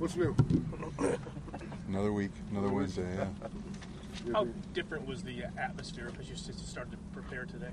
What's new? Another week, another Wednesday, yeah. How different was the atmosphere as you started to prepare today?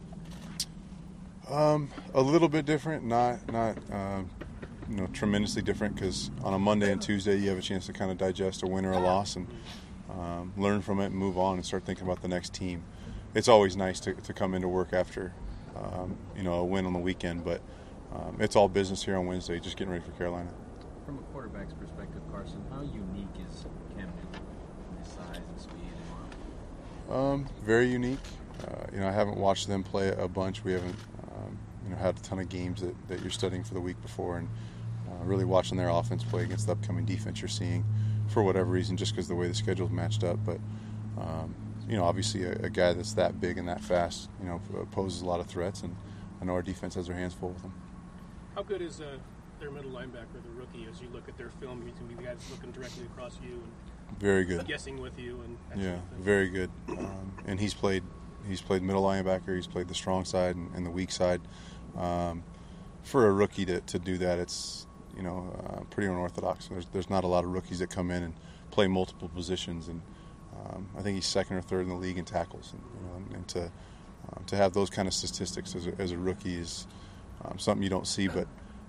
A little bit different, not tremendously different, because on a Monday and Tuesday you have a chance to kind of digest a win or a loss and learn from it and move on and start thinking about the next team. It's always nice to come into work after a win on the weekend, but it's all business here on Wednesday, just getting ready for Carolina. From a quarterback's perspective, Carson, how unique is Cam Newton in his size and speed and arm? Very unique. I haven't watched them play a bunch. We haven't had a ton of games that you're studying for the week before, and really watching their offense play against the upcoming defense you're seeing for whatever reason, just because the way the schedule's matched up. But obviously a guy that's that big and that fast, poses a lot of threats, and I know our defense has their hands full with him. How good is their middle linebacker, the rookie? As you look at their film, he's going to be the guy that's looking directly across you and very good, guessing with you, and yeah, very good. And he's played middle linebacker. He's played the strong side and the weak side. For a rookie to do that, it's pretty unorthodox. There's not a lot of rookies that come in and play multiple positions, and I think he's second or third in the league in tackles. And to have those kind of statistics as a rookie is something you don't see. But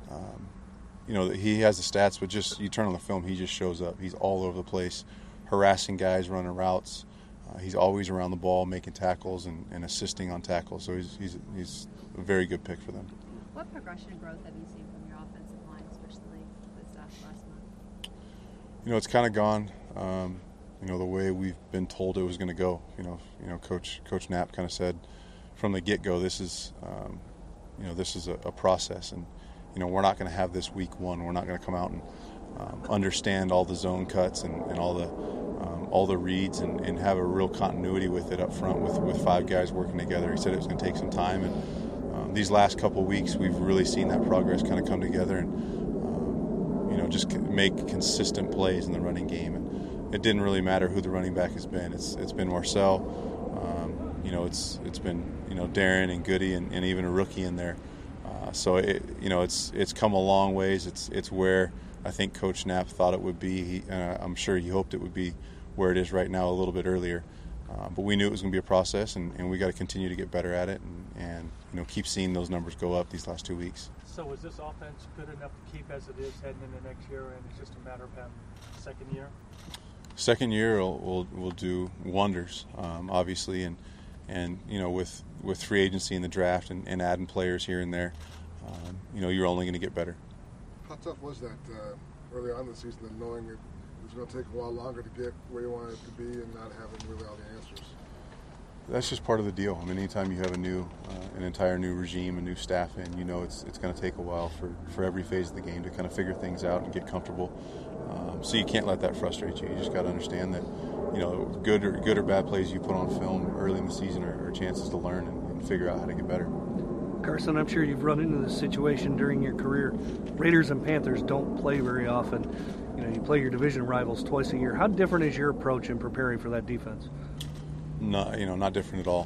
he has the stats, but just you turn on the film, he just shows up. He's all over the place, harassing guys, running routes. He's always around the ball, making tackles and assisting on tackles. So he's a very good pick for them. What progression and growth have you seen from your offensive line, especially this last month? It's kind of gone, the way we've been told it was going to go. Coach Knapp kind of said from the get-go, this is a process, and we're not going to have this week one. We're not going to come out and understand all the zone cuts and all the reads and have a real continuity with it up front with five guys working together. He said it was going to take some time, and these last couple weeks we've really seen that progress kind of come together and just make consistent plays in the running game. And it didn't really matter who the running back has been. It's been Marcel, it's been Darren and Goody and even a rookie in there. So it's come a long ways. It's where I think Coach Knapp thought it would be. I'm sure he hoped it would be where it is right now, a little bit earlier. But we knew it was going to be a process, and we got to continue to get better at it and keep seeing those numbers go up these last 2 weeks. So is this offense good enough to keep as it is heading into next year, and it's just a matter of having second year? Second year will do wonders, obviously, and with free agency in the draft and adding players here and there, you're only going to get better. How tough was that early on in the season, and knowing it was going to take a while longer to get where you wanted it to be and not having really all the answers? That's just part of the deal. I mean, anytime you have an entire new regime, a new staff in, it's going to take a while for every phase of the game to kind of figure things out and get comfortable. So you can't let that frustrate you. You just got to understand that, good or bad plays you put on film early in the season are chances to learn and figure out how to get better. Carson, I'm sure you've run into this situation during your career. Raiders and Panthers don't play very often. You play your division rivals twice a year. How different is your approach in preparing for that defense? Not different at all.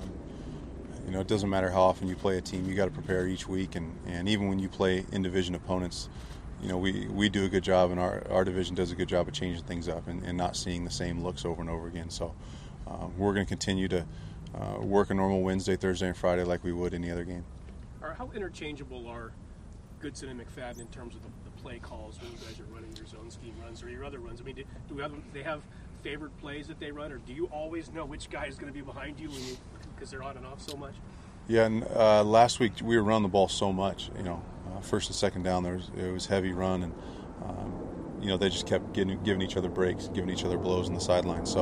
It doesn't matter how often you play a team. You got to prepare each week, and even when you play in-division opponents, we do a good job, and our division does a good job of changing things up and not seeing the same looks over and over again. So we're going to continue to work a normal Wednesday, Thursday, and Friday like we would any other game. How interchangeable are Goodson and McFadden in terms of the play calls when you guys are running your zone scheme runs or your other runs? I mean, do they have favorite plays that they run, or do you always know which guy is going to be behind you because they're on and off so much? Yeah, and last week we were running the ball so much. First and second down it was heavy run, and they just kept giving each other breaks, giving each other blows on the sideline. So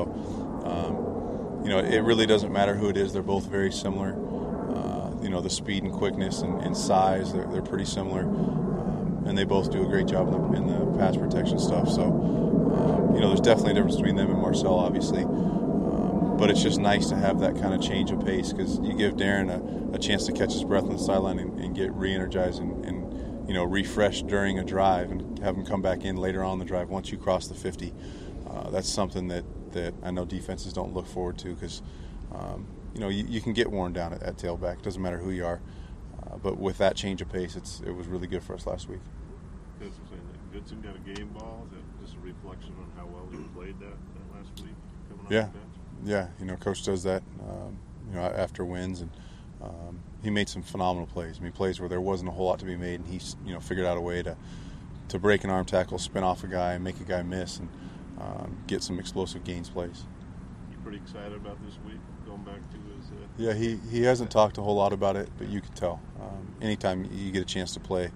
it really doesn't matter who it is. They're both very similar. The speed and quickness and size, they're pretty similar, and they both do a great job in the pass protection stuff. So there's definitely a difference between them and Marcel, obviously. But it's just nice to have that kind of change of pace, because you give Darren a chance to catch his breath on the sideline and get re-energized and refreshed during a drive, and have him come back in later on the drive once you cross the 50. That's something that I know defenses don't look forward to, because you can get worn down at tailback. It doesn't matter who you are. But with that change of pace, it was really good for us last week. Goodson got a game ball. Is reflection on how well he played that last week coming off Yeah, the bench? yeah. Coach does that. After wins, and he made some phenomenal plays. I mean, plays where there wasn't a whole lot to be made, and he figured out a way to break an arm tackle, spin off a guy, and make a guy miss, and get some explosive gains plays. You pretty excited about this week going back to his? Yeah, he hasn't talked a whole lot about it, but you could tell. Anytime you get a chance to play,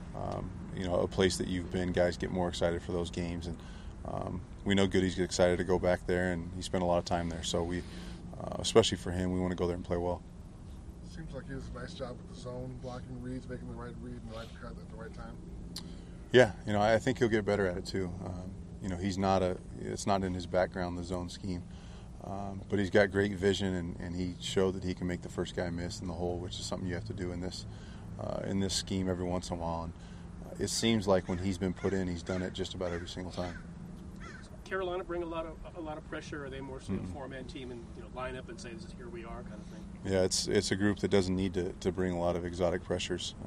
a place that you've been, guys get more excited for those games, and we know Goody's excited to go back there, and he spent a lot of time there. So we, especially for him, we want to go there and play well. Seems like he does a nice job with the zone, blocking reads, making the right read and the right cut at the right time. Yeah, I think he'll get better at it too. It's not in his background, the zone scheme. But he's got great vision, and he showed that he can make the first guy miss in the hole, which is something you have to do in this scheme every once in a while. And it seems like when he's been put in, he's done it just about every single time. Carolina bring a lot of pressure. Are they more sort of four-man team and line up and say, "This is here we are," kind of thing? Yeah, it's a group that doesn't need to bring a lot of exotic pressures.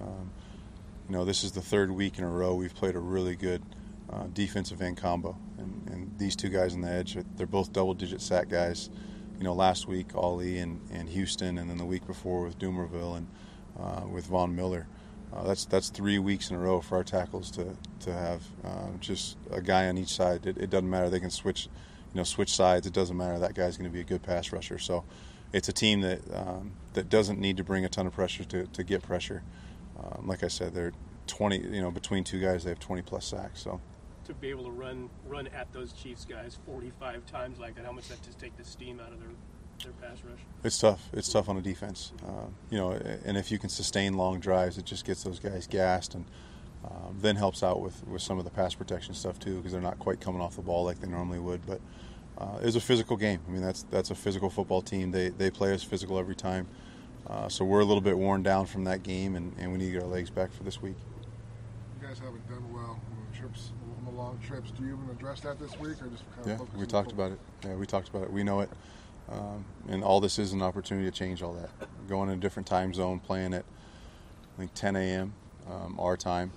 This is the third week in a row we've played a really good defensive end combo, and these two guys on the edge, they're both double-digit sack guys. Last week Ali and Houston, and then the week before with Dumerville and with Von Miller. That's 3 weeks in a row for our tackles to have just a guy on each side. It doesn't matter. They can switch sides. It doesn't matter. That guy's going to be a good pass rusher. So it's a team that doesn't need to bring a ton of pressure to get pressure. Like I said, they're 20. Between two guys, they have 20+ sacks. So to be able to run at those Chiefs guys 45 times like that, how much that just take the steam out of their pass rush? It's tough. It's tough on the defense. And if you can sustain long drives, it just gets those guys gassed, and then helps out with some of the pass protection stuff too, because they're not quite coming off the ball like they normally would. But it's a physical game. I mean, that's a physical football team. They play us physical every time. So we're a little bit worn down from that game, and we need to get our legs back for this week. You guys haven't done well on the long trips. Do you even address that this week, or just kind of focus on we talked about it. Yeah, we talked about it. We know it. And all this is an opportunity to change all that. Going in a different time zone, playing at, I think, 10 a.m. Our time.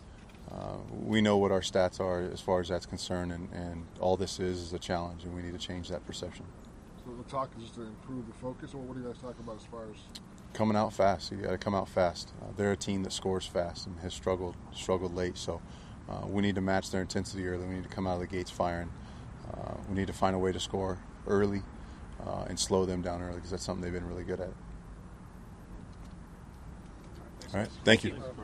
We know what our stats are as far as that's concerned, and all this is a challenge, and we need to change that perception. So the talk is just to improve the focus, or what do you guys talk about as far as? Coming out fast. You got to come out fast. They're a team that scores fast and has struggled late, so we need to match their intensity early. We need to come out of the gates firing. We need to find a way to score early. And slow them down early, because that's something they've been really good at. All right, thank you.